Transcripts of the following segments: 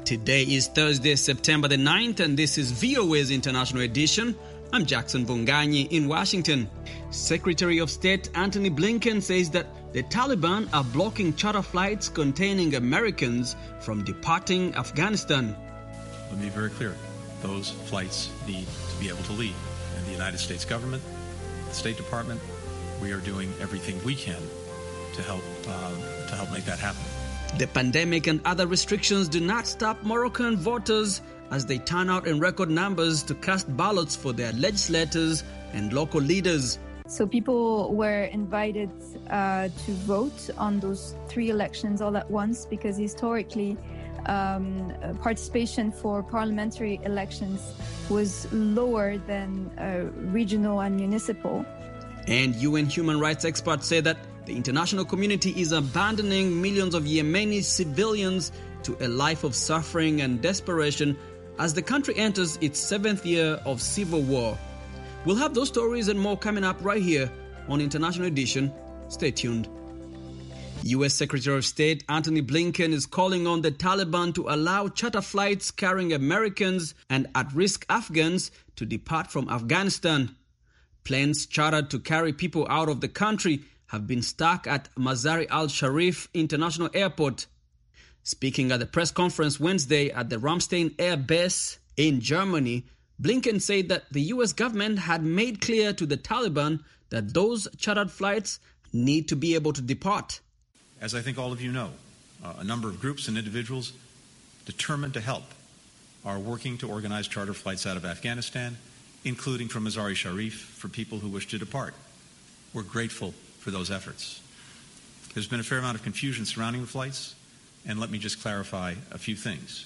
Today is Thursday, September the 9th, and this is VOA's International Edition. I'm Jackson Bunganyi in Washington. Secretary of State Antony Blinken says that the Taliban are blocking charter flights containing Americans from departing Afghanistan. Let me be very clear. Those flights need to be able to leave. And the United States government, the State Department, we are doing everything we can to help make that happen. The pandemic and other restrictions do not stop Moroccan voters as they turn out in record numbers to cast ballots for their legislators and local leaders. So people were invited to vote on those three elections all at once because historically participation for parliamentary elections was lower than regional and municipal. And UN human rights experts say that the international community is abandoning millions of Yemeni civilians to a life of suffering and desperation as the country enters its 7th year of civil war. We'll have those stories and more coming up right here on International Edition. Stay tuned. U.S. Secretary of State Antony Blinken is calling on the Taliban to allow charter flights carrying Americans and at-risk Afghans to depart from Afghanistan. Planes chartered to carry people out of the country have been stuck at Mazar-e al-Sharif International Airport. Speaking at the press conference Wednesday at the Ramstein Air Base in Germany, Blinken said that the U.S. government had made clear to the Taliban that those chartered flights need to be able to depart. As I think all of you know, a number of groups and individuals determined to help are working to organize charter flights out of Afghanistan, including from Mazar-e Sharif for people who wish to depart. We're grateful for those efforts. There's been a fair amount of confusion surrounding the flights, and let me just clarify a few things.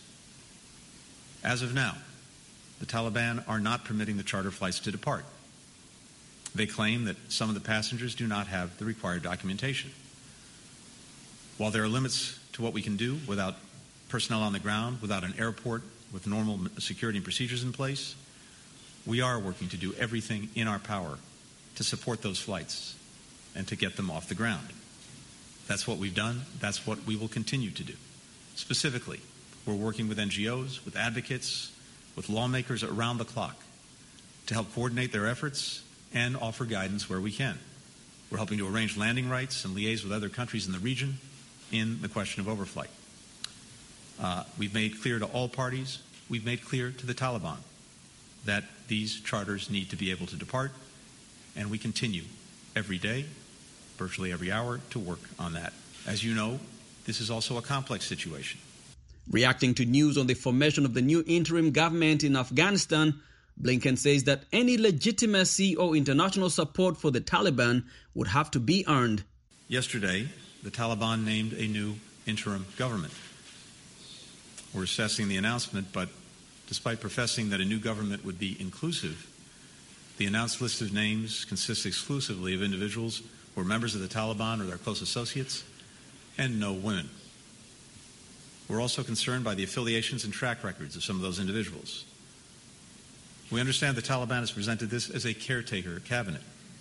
As of now, the Taliban are not permitting the charter flights to depart. They claim that some of the passengers do not have the required documentation. While there are limits to what we can do without personnel on the ground, without an airport with normal security and procedures in place, we are working to do everything in our power to support those flights and to get them off the ground. That's what we've done. That's what we will continue to do. Specifically, we're working with NGOs, with advocates, with lawmakers around the clock to help coordinate their efforts and offer guidance where we can. We're helping to arrange landing rights and liaise with other countries in the region in the question of overflight. We've made clear to all parties, we've made clear to the Taliban that these charters need to be able to depart, and we continue every day, virtually every hour, to work on that. As you know, this is also a complex situation. Reacting to news on the formation of the new interim government in Afghanistan, Blinken says that any legitimacy or international support for the Taliban would have to be earned. Yesterday, the Taliban named a new interim government. We're assessing the announcement, but despite professing that a new government would be inclusive, the announced list of names consists exclusively of individuals who are members of the Taliban or their close associates, and no women. We're also concerned by the affiliations and track records of some of those individuals. We understand the Taliban has presented this as a caretaker cabinet.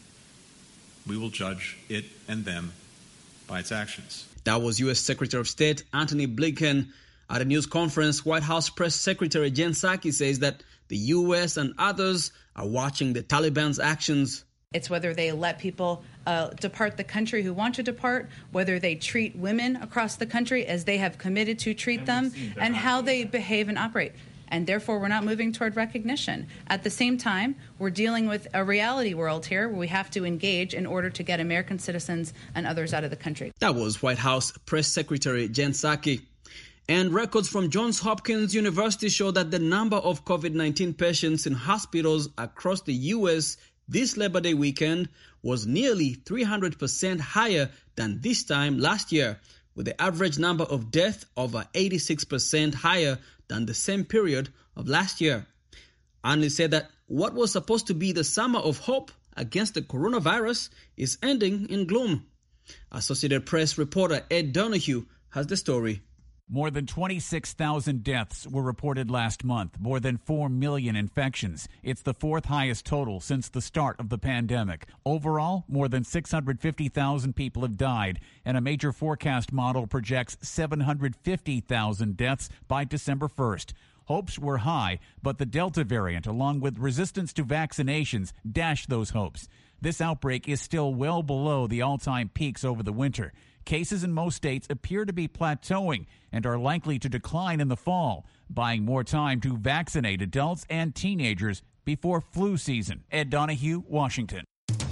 We will judge it and them by its actions. That was U.S. Secretary of State Antony Blinken. At a news conference, White House Press Secretary Jen Psaki says that the U.S. and others are watching the Taliban's actions. It's whether they let people depart the country who want to depart, whether they treat women across the country as they have committed to treat them, and how they behave and operate. And therefore, we're not moving toward recognition. At the same time, we're dealing with a reality world here where we have to engage in order to get American citizens and others out of the country. That was White House Press Secretary Jen Psaki. And records from Johns Hopkins University show that the number of COVID-19 patients in hospitals across the U.S. this Labor Day weekend was nearly 300% higher than this time last year, with the average number of deaths over 86% higher than the same period of last year. Analysts said that what was supposed to be the summer of hope against the coronavirus is ending in gloom. Associated Press reporter Ed Donahue has the story. More than 26,000 deaths were reported last month, more than 4 million infections. It's the fourth highest total since the start of the pandemic. Overall, more than 650,000 people have died, and a major forecast model projects 750,000 deaths by December 1st. Hopes were high, but the Delta variant, along with resistance to vaccinations, dashed those hopes. This outbreak is still well below the all-time peaks over the winter. Cases in most states appear to be plateauing and are likely to decline in the fall, buying more time to vaccinate adults and teenagers before flu season. Ed Donahue, Washington.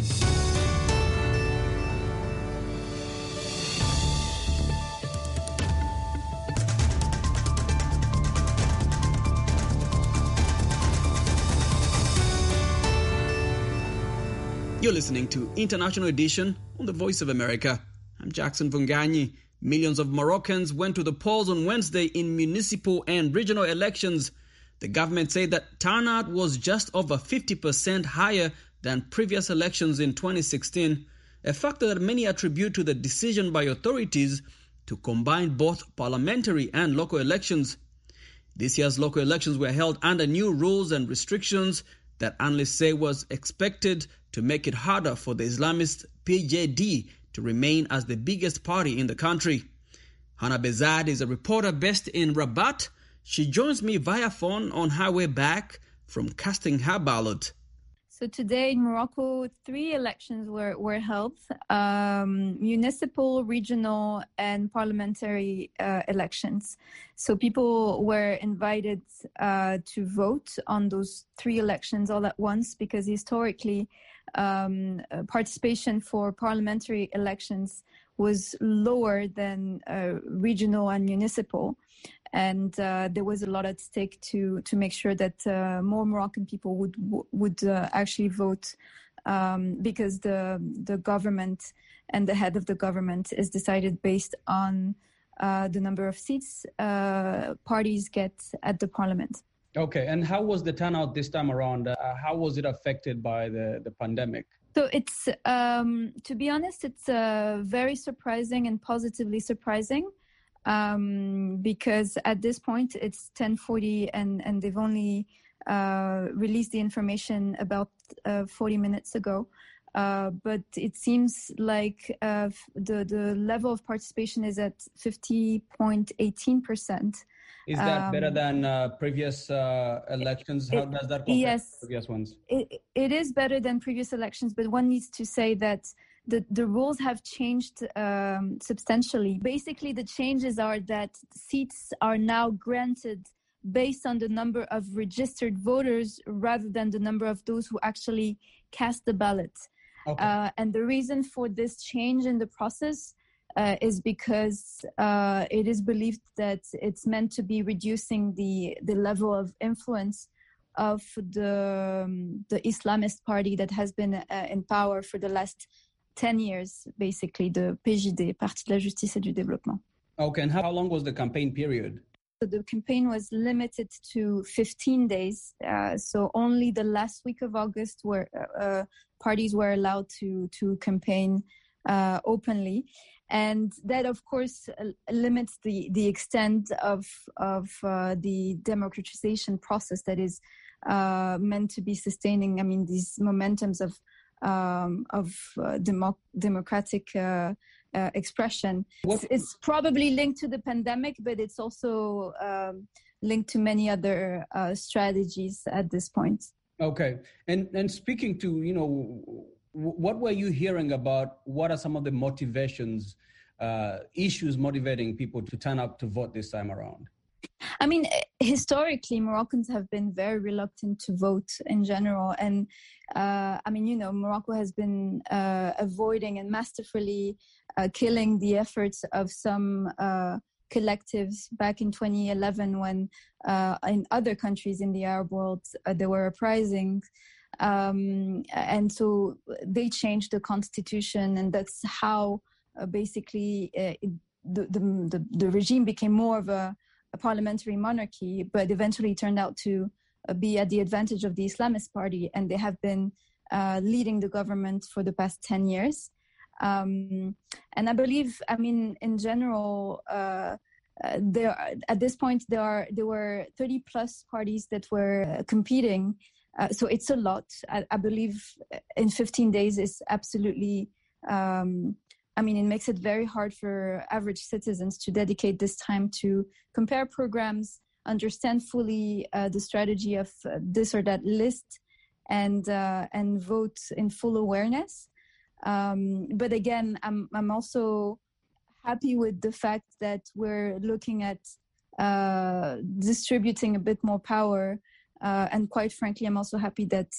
You're listening to International Edition on the Voice of America. I'm Jackson Vunganyi. Millions of Moroccans went to the polls on Wednesday in municipal and regional elections. The government said that turnout was just over 50% higher than previous elections in 2016, a factor that many attribute to the decision by authorities to combine both parliamentary and local elections. This year's local elections were held under new rules and restrictions that analysts say was expected to make it harder for the Islamist PJD to remain as the biggest party in the country. Hannah Bezad is a reporter based in Rabat. She joins me via phone on her way back from casting her ballot. So today in Morocco, 3 elections were held, municipal, regional, and parliamentary elections. So people were invited to vote on those 3 elections all at once because historically participation for parliamentary elections was lower than regional and municipal. And there was a lot at stake to make sure that more Moroccan people would actually vote because the government and the head of the government is decided based on the number of seats parties get at the parliament. Okay, and how was the turnout this time around? How was it affected by the pandemic? So it's, to be honest, it's very surprising and positively surprising. Because at this point it's 10:40 and they've only released the information about 40 minutes ago. But it seems like the level of participation is at 50.18%. Is that better than previous elections? How does that compare to previous ones? It is better than previous elections, but one needs to say that the rules have changed substantially. Basically, the changes are that seats are now granted based on the number of registered voters rather than the number of those who actually cast the ballot. Okay. And the reason for this change in the process is because it is believed that it's meant to be reducing the level of influence of the Islamist party that has been in power for the last 10 years, basically, the PJD, Parti de la Justice et du Développement. Okay, and how long was the campaign period? So the campaign was limited to 15 days. So only the last week of August where parties were allowed to campaign openly. And that, of course, limits the extent of the democratization process that is meant to be sustaining, these momentums of democratic expression. It's probably linked to the pandemic, but it's also linked to many other strategies at this point. Okay. And speaking to, what were you hearing about? What are some of the motivations, issues motivating people to turn up to vote this time around? Historically, Moroccans have been very reluctant to vote in general. And, Morocco has been avoiding and masterfully killing the efforts of some collectives back in 2011 when in other countries in the Arab world, there were uprisings. And so they changed the constitution, and that's how basically the regime became more of a parliamentary monarchy, but eventually turned out to be at the advantage of the Islamist party, and they have been leading the government for the past 10 years. And I believe, in general, at this point there were 30 plus parties that were competing. So it's a lot. I believe in 15 days is absolutely, it makes it very hard for average citizens to dedicate this time to compare programs, understand fully the strategy of this or that list, and vote in full awareness. But again, I'm also happy with the fact that we're looking at distributing a bit more power. And quite frankly, I'm also happy that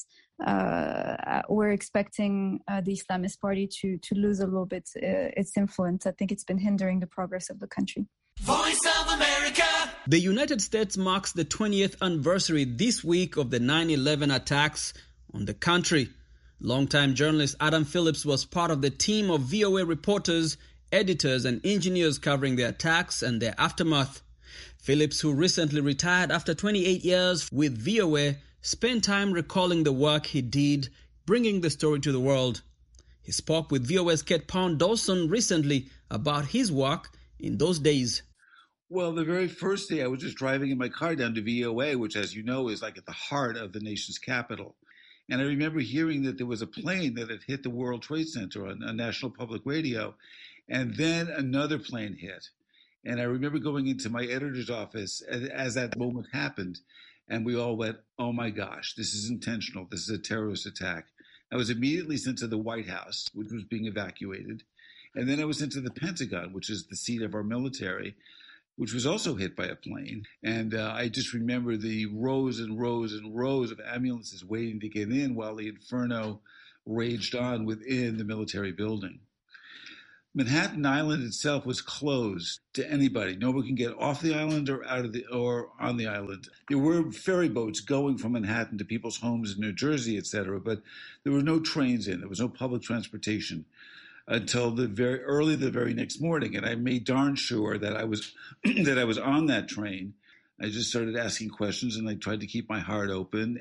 we're expecting the Islamist Party to lose a little bit its influence. I think it's been hindering the progress of the country. Voice of America. The United States marks the 20th anniversary this week of the 9/11 attacks on the country. Longtime journalist Adam Phillips was part of the team of VOA reporters, editors, and engineers covering the attacks and their aftermath. Phillips, who recently retired after 28 years with VOA, spent time recalling the work he did, bringing the story to the world. He spoke with VOA's Kate Pound-Dawson recently about his work in those days. Well, the very first day I was just driving in my car down to VOA, which, as you know, is like at the heart of the nation's capital. And I remember hearing that there was a plane that had hit the World Trade Center on National Public Radio, and then another plane hit. And I remember going into my editor's office as that moment happened, and we all went, oh my gosh, this is intentional. This is a terrorist attack. I was immediately sent to the White House, which was being evacuated. And then I was sent to the Pentagon, which is the seat of our military, which was also hit by a plane. And I just remember the rows and rows and rows of ambulances waiting to get in while the inferno raged on within the military building. Manhattan Island itself was closed to anybody. Nobody can get off the island or or on the island. There were ferry boats going from Manhattan to people's homes in New Jersey, etc., but there were no trains in. There was no public transportation until the very next morning. And I made darn sure that I was on that train. I just started asking questions, and I tried to keep my heart open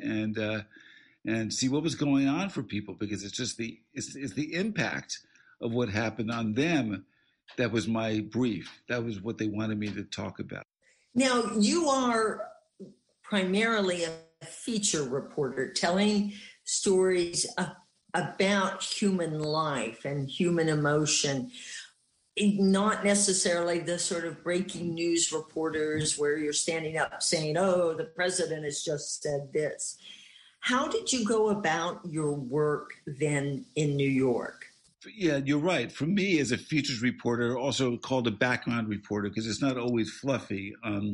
and see what was going on for people, because it's just the impact of what happened on them. That was my brief. That was what they wanted me to talk about. Now, you are primarily a feature reporter telling stories about human life and human emotion, not necessarily the sort of breaking news reporters where you're standing up saying, oh, the president has just said this. How did you go about your work then in New York? Yeah, you're right. For me, as a features reporter, also called a background reporter, because it's not always fluffy.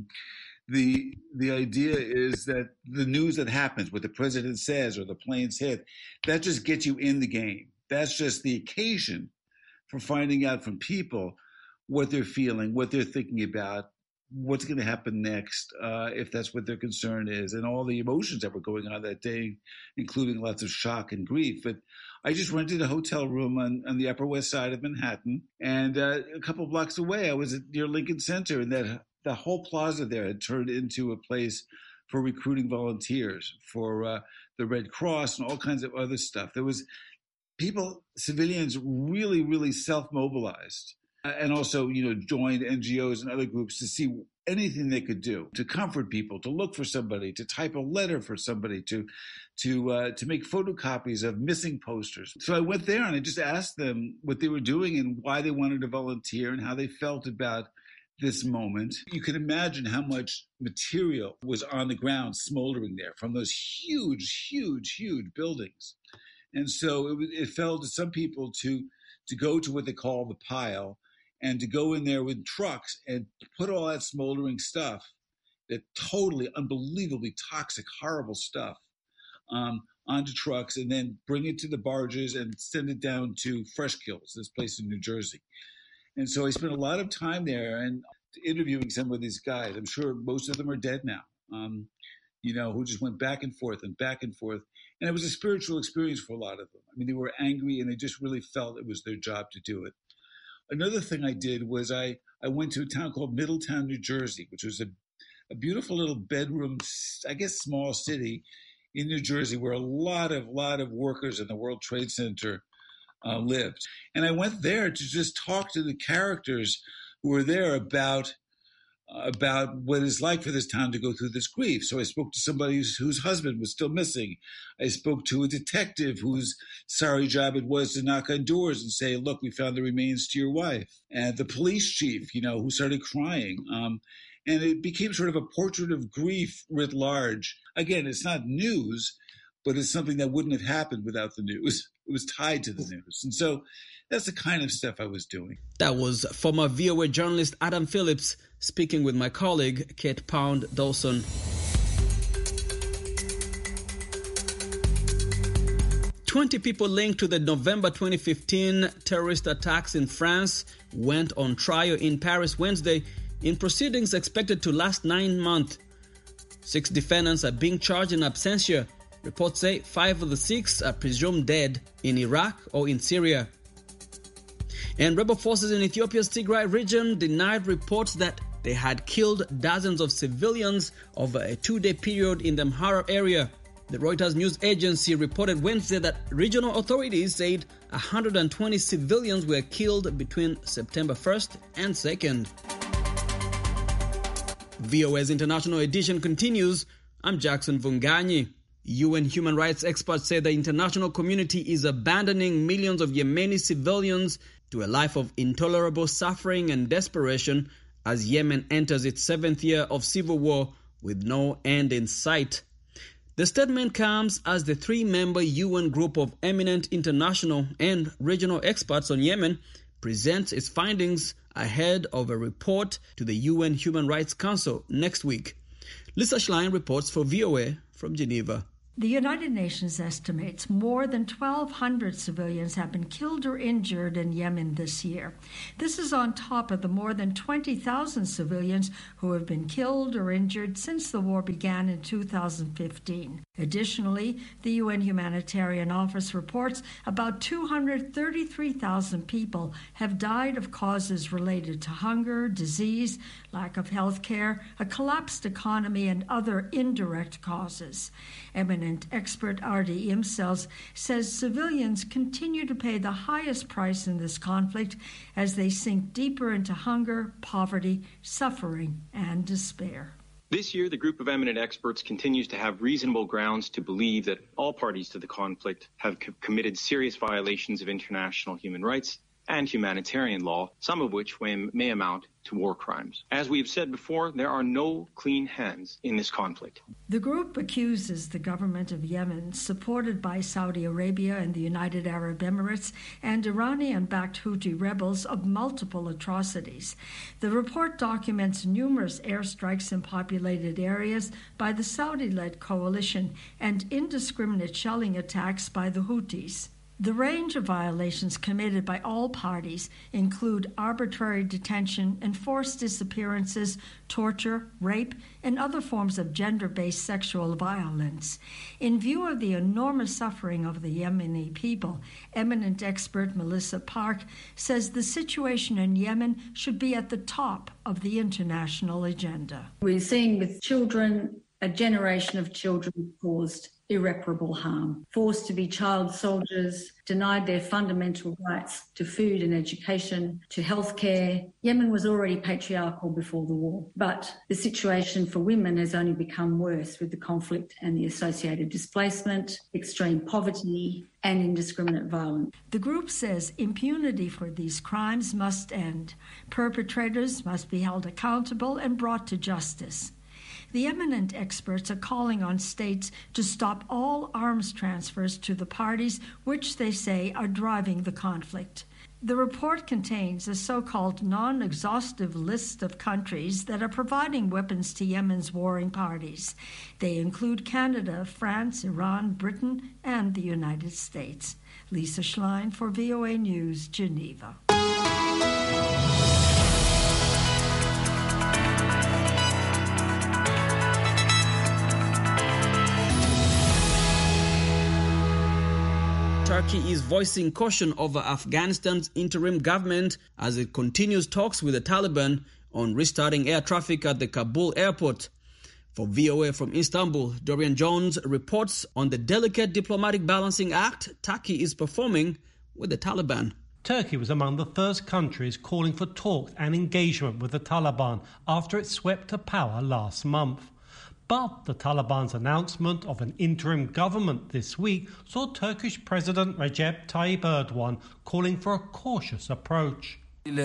The idea is that the news that happens, what the president says or the planes hit, that just gets you in the game. That's just the occasion for finding out from people what they're feeling, what they're thinking about, what's going to happen next, if that's what their concern is, and all the emotions that were going on that day, including lots of shock and grief. But I just rented a hotel room on the Upper West Side of Manhattan, and a couple blocks away, I was near Lincoln Center, and the whole plaza there had turned into a place for recruiting volunteers for the Red Cross and all kinds of other stuff. There was people, civilians, really, really self-mobilized, and also, joined NGOs and other groups to see anything they could do to comfort people, to look for somebody, to type a letter for somebody, to make photocopies of missing posters. So I went there and I just asked them what they were doing and why they wanted to volunteer and how they felt about this moment. You can imagine how much material was on the ground smoldering there from those huge, huge, huge buildings. And so it fell to some people to go to what they call the pile, and to go in there with trucks and put all that smoldering stuff, that totally, unbelievably toxic, horrible stuff, onto trucks, and then bring it to the barges and send it down to Fresh Kills, this place in New Jersey. And so I spent a lot of time there and interviewing some of these guys. I'm sure most of them are dead now, who just went back and forth and back and forth. And it was a spiritual experience for a lot of them. I mean, they were angry and they just really felt it was their job to do it. Another thing I did was I went to a town called Middletown, New Jersey, which was a beautiful little bedroom, I guess, small city in New Jersey where a lot of workers in the World Trade Center lived. And I went there to just talk to the characters who were there about about what it's like for this town to go through this grief. So I spoke to somebody whose husband was still missing. I spoke to a detective whose sorry job it was to knock on doors and say, look, we found the remains to your wife. And the police chief, who started crying. And it became sort of a portrait of grief writ large. Again, it's not news, but it's something that wouldn't have happened without the news. It was tied to the news. And so that's the kind of stuff I was doing. That was former VOA journalist Adam Phillips speaking with my colleague Kate Pound Dawson. "20 people linked to the November 2015 terrorist attacks in France went on trial in Paris Wednesday in proceedings expected to last 9 months. 6 defendants are being charged in absentia. Reports say 5 of the 6 are presumed dead in Iraq or in Syria. And rebel forces in Ethiopia's Tigray region denied reports that they had killed dozens of civilians over a 2-day period in the Amhara area. The Reuters news agency reported Wednesday that regional authorities said 120 civilians were killed between September 1st and 2nd. VOA's International Edition continues. I'm Jackson Vunganyi. UN human rights experts say the international community is abandoning millions of Yemeni civilians to a life of intolerable suffering and desperation as Yemen enters its 7th year of civil war with no end in sight. The statement comes as the 3-member UN group of eminent international and regional experts on Yemen presents its findings ahead of a report to the UN Human Rights Council next week. Lisa Schlein reports for VOA from Geneva. The United Nations estimates more than 1,200 civilians have been killed or injured in Yemen this year. This is on top of the more than 20,000 civilians who have been killed or injured since the war began in 2015. Additionally, the UN Humanitarian Office reports about 233,000 people have died of causes related to hunger, disease, lack of health care, a collapsed economy, and other indirect causes. Eminent expert Ardi Imsels says civilians continue to pay the highest price in this conflict as they sink deeper into hunger, poverty, suffering, and despair. This year, the group of eminent experts continues to have reasonable grounds to believe that all parties to the conflict have committed serious violations of international human rights and humanitarian law, some of which may amount to war crimes. As we have said before, there are no clean hands in this conflict. The group accuses the government of Yemen, supported by Saudi Arabia and the United Arab Emirates, and Iranian-backed Houthi rebels of multiple atrocities. The report documents numerous airstrikes in populated areas by the Saudi-led coalition and indiscriminate shelling attacks by the Houthis. The range of violations committed by all parties include arbitrary detention, enforced disappearances, torture, rape, and other forms of gender-based sexual violence. In view of the enormous suffering of the Yemeni people, eminent expert Melissa Park says the situation in Yemen should be at the top of the international agenda. We're seeing with children, a generation of children caused irreparable harm, forced to be child soldiers, denied their fundamental rights to food and education, to healthcare. Yemen was already patriarchal before the war, but the situation for women has only become worse with the conflict and the associated displacement, extreme poverty, and indiscriminate violence. The group says impunity for these crimes must end. Perpetrators must be held accountable and brought to justice. The eminent experts are calling on states to stop all arms transfers to the parties, which they say are driving the conflict. The report contains a so-called non-exhaustive list of countries that are providing weapons to Yemen's warring parties. They include Canada, France, Iran, Britain, and the United States. Lisa Schlein for VOA News, Geneva. Turkey is voicing caution over Afghanistan's interim government as it continues talks with the Taliban on restarting air traffic at the Kabul airport. For VOA from Istanbul, Dorian Jones reports on the delicate diplomatic balancing act Turkey is performing with the Taliban. Turkey was among the first countries calling for talks and engagement with the Taliban after it swept to power last month. But the Taliban's announcement of an interim government this week saw Turkish President Recep Tayyip Erdogan calling for a cautious approach.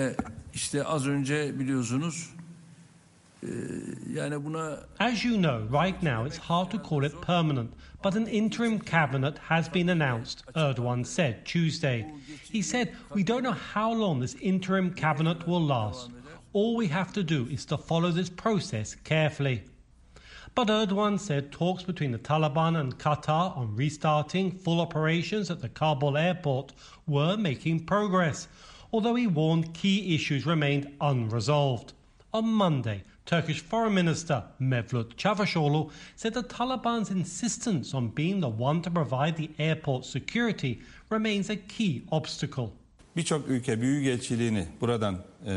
As you know, right now it's hard to call it permanent, but an interim cabinet has been announced, Erdogan said Tuesday. He said, "We don't know how long this interim cabinet will last. All we have to do is to follow this process carefully." But Erdogan said talks between the Taliban and Qatar on restarting full operations at the Kabul airport were making progress, although he warned key issues remained unresolved. On Monday, Turkish Foreign Minister Mevlut Çavuşoğlu said the Taliban's insistence on being the one to provide the airport security remains a key obstacle. Birçok ülke büyükelçiliğini buradan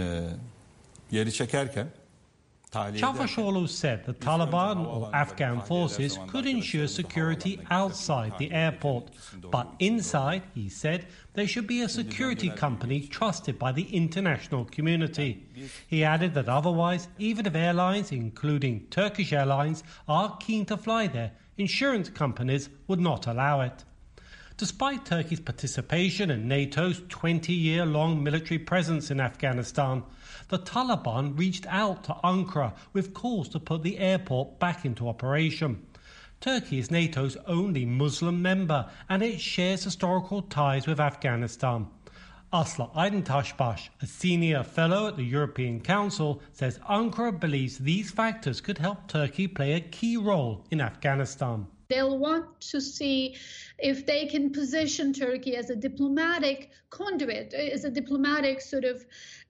geri çekerken Çavuşoğlu said the Taliban or Afghan forces could ensure security outside the airport, but inside, he said, there should be a security company trusted by the international community. He added that otherwise, even if airlines, including Turkish Airlines, are keen to fly there, insurance companies would not allow it. Despite Turkey's participation in NATO's 20-year-long military presence in Afghanistan, the Taliban reached out to Ankara with calls to put the airport back into operation. Turkey is NATO's only Muslim member and it shares historical ties with Afghanistan. Aslı Aydın-Taşbaş, a senior fellow at the European Council, says Ankara believes these factors could help Turkey play a key role in Afghanistan. They'll want to see if they can position Turkey as a diplomatic conduit, as a diplomatic sort of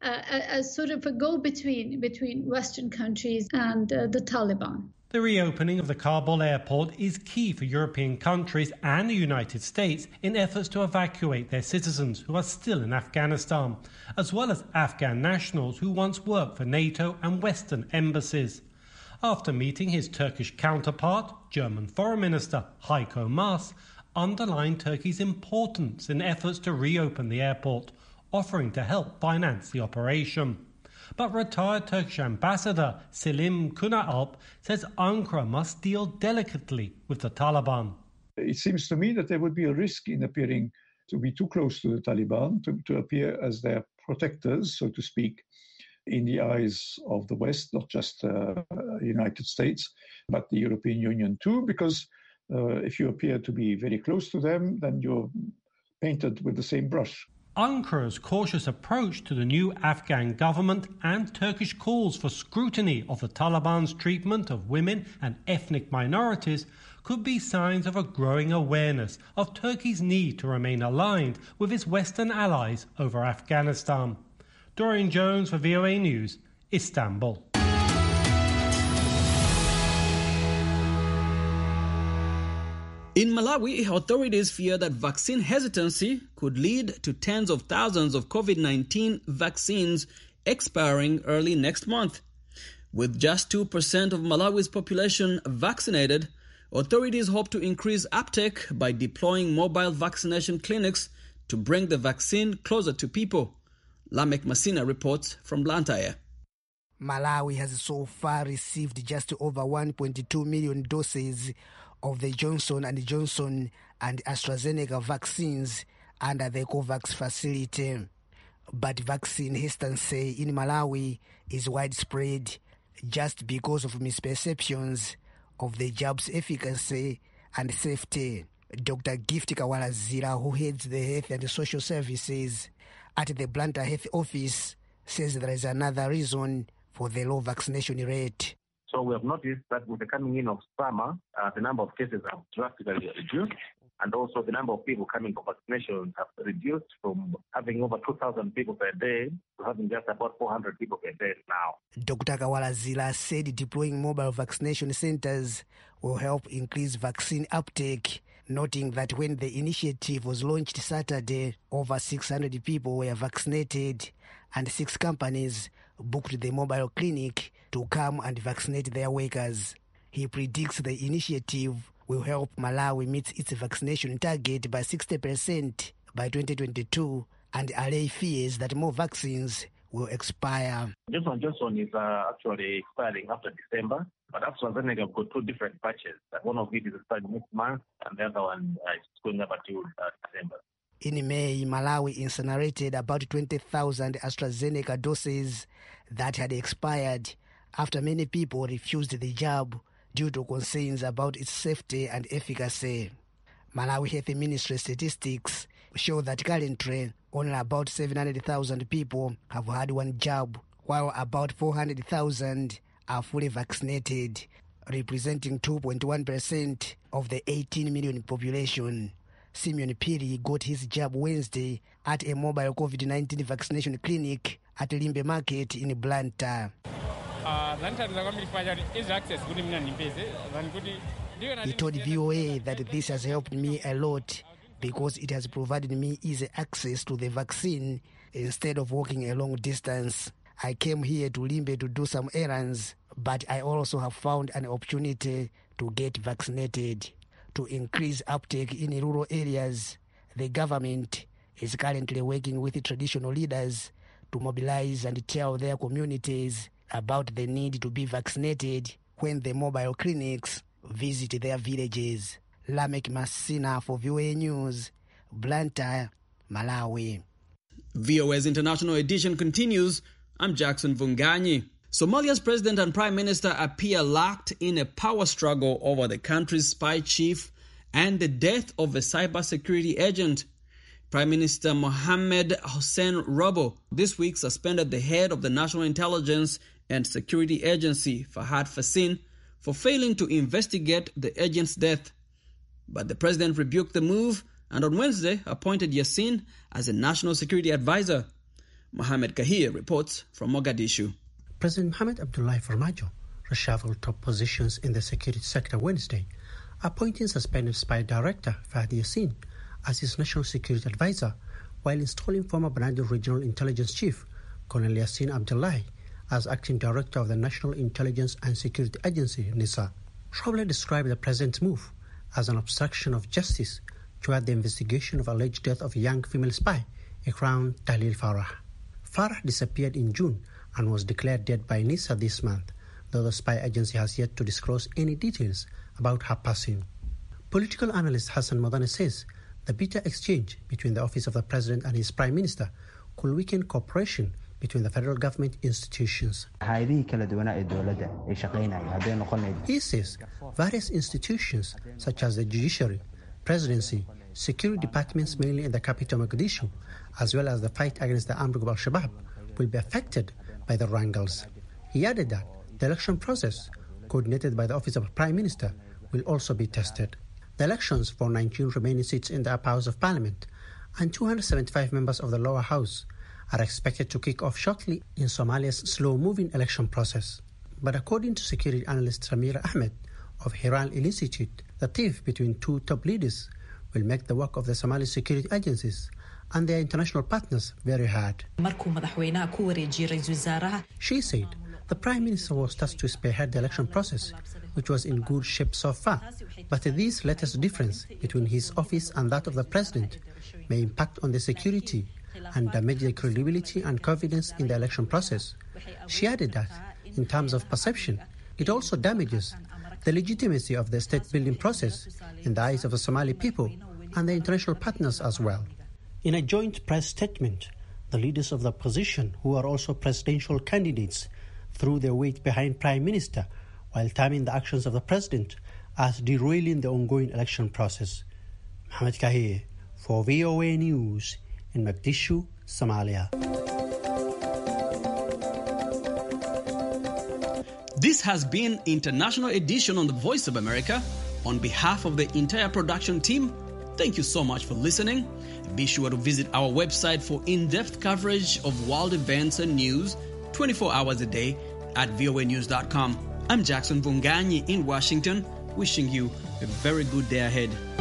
a go-between between Western countries and the Taliban. The reopening of the Kabul airport is key for European countries and the United States in efforts to evacuate their citizens who are still in Afghanistan, as well as Afghan nationals who once worked for NATO and Western embassies. After meeting his Turkish counterpart, German Foreign Minister Heiko Maas underlined Turkey's importance in efforts to reopen the airport, offering to help finance the operation. But retired Turkish ambassador Selim Kunalp says Ankara must deal delicately with the Taliban. It seems to me that there would be a risk in appearing to be too close to the Taliban, to appear as their protectors, so to speak, in the eyes of the West, not just the United States, but the European Union too, because if you appear to be very close to them, then you're painted with the same brush. Ankara's cautious approach to the new Afghan government and Turkish calls for scrutiny of the Taliban's treatment of women and ethnic minorities could be signs of a growing awareness of Turkey's need to remain aligned with its Western allies over Afghanistan. Dorian Jones for VOA News, Istanbul. In Malawi, authorities fear that vaccine hesitancy could lead to tens of thousands of COVID-19 vaccines expiring early next month. With just 2% of Malawi's population vaccinated, authorities hope to increase uptake by deploying mobile vaccination clinics to bring the vaccine closer to people. Lamek Masina reports from Blantyre. Malawi has so far received just over 1.2 million doses of the Johnson & Johnson and AstraZeneca vaccines under the COVAX facility. But vaccine hesitancy in Malawi is widespread just because of misperceptions of the jab's efficacy and safety. Dr. Gift Kawalazira, who heads the Health and Social Services at the Blantyre Health Office, says there is another reason for the low vaccination rate. So we have noticed that with the coming in of summer, the number of cases have drastically reduced, and also the number of people coming for vaccination have reduced from having over 2,000 people per day to having just about 400 people per day now. Dr. Kawalazila said deploying mobile vaccination centers will help increase vaccine uptake, noting that when the initiative was launched Saturday, over 600 people were vaccinated and 6 companies booked the mobile clinic to come and vaccinate their workers. He predicts the initiative will help Malawi meet its vaccination target by 60% by 2022 and allay fears that more vaccines will expire. Johnson is actually expiring after December, but AstraZeneca have got two different batches. One of it is starting next month, and the other one is going up until December. In May, Malawi incinerated about 20,000 AstraZeneca doses that had expired after many people refused the jab due to concerns about its safety and efficacy. Malawi Health Ministry statistics show that currently only about 700,000 people have had one jab, while about 400,000 are fully vaccinated, representing 2.1% of the 18 million population. Simeon Piri got his jab Wednesday at a mobile COVID-19 vaccination clinic at Limbe Market in Blantyre. He told VOA that this has helped me a lot because it has provided me easy access to the vaccine instead of walking a long distance. I came here to Limbe to do some errands, but I also have found an opportunity to get vaccinated. To increase uptake in rural areas, the government is currently working with the traditional leaders to mobilize and tell their communities about the need to be vaccinated when the mobile clinics visit their villages. Lamek Masina for VOA News, Blantyre, Malawi. VOA's International Edition continues. I'm Jackson Vunganyi. Somalia's president and prime minister appear locked in a power struggle over the country's spy chief and the death of a cybersecurity agent. Prime Minister Mohamed Hussein Robo this week suspended the head of the National Intelligence and Security Agency, Fahad Fassin, for failing to investigate the agent's death. But the president rebuked the move and on Wednesday appointed Yassin as a national security advisor. Mohamed Kahir reports from Mogadishu. President Mohamed Abdullahi Farmajo reshuffled top positions in the security sector Wednesday, appointing suspended spy director Fahad Yassin as his national security advisor, while installing former Banadil Regional Intelligence Chief Colonel Yassin Abdullahi as acting director of the National Intelligence and Security Agency, NISA. Roble described the president's move as an obstruction of justice toward the investigation of alleged death of a young female spy, Ikram Dalil Farah. Farah disappeared in June and was declared dead by NISA this month, though the spy agency has yet to disclose any details about her passing. Political analyst Hassan Modane says the bitter exchange between the office of the president and his prime minister could weaken cooperation between the federal government institutions. He says various institutions such as the judiciary, presidency, security departments mainly in the capital Mogadishu, as well as the fight against the armed group Al-Shabaab, will be affected by the wrangles. He added that the election process, coordinated by the Office of the Prime Minister, will also be tested. The elections for 19 remaining seats in the upper house of Parliament and 275 members of the lower house are expected to kick off shortly in Somalia's slow-moving election process. But according to security analyst Samira Ahmed of Hiral Institute, the tiff between two top leaders will make the work of the Somali security agencies and their international partners very hard. She said the Prime Minister was tasked to spearhead the election process, which was in good shape so far, but this latest difference between his office and that of the President may impact on the security and damage the credibility and confidence in the election process. She added that, in terms of perception, it also damages the legitimacy of the state-building process in the eyes of the Somali people and the international partners as well. In a joint press statement, the leaders of the opposition, who are also presidential candidates, threw their weight behind Prime Minister while terming the actions of the President as derailing the ongoing election process. Mohamed Kahir for VOA News in Mogadishu, Somalia. This has been International Edition on the Voice of America. On behalf of the entire production team, thank you so much for listening. Be sure to visit our website for in-depth coverage of world events and news 24 hours a day at voanews.com. I'm Jackson Vunganyi in Washington, wishing you a very good day ahead.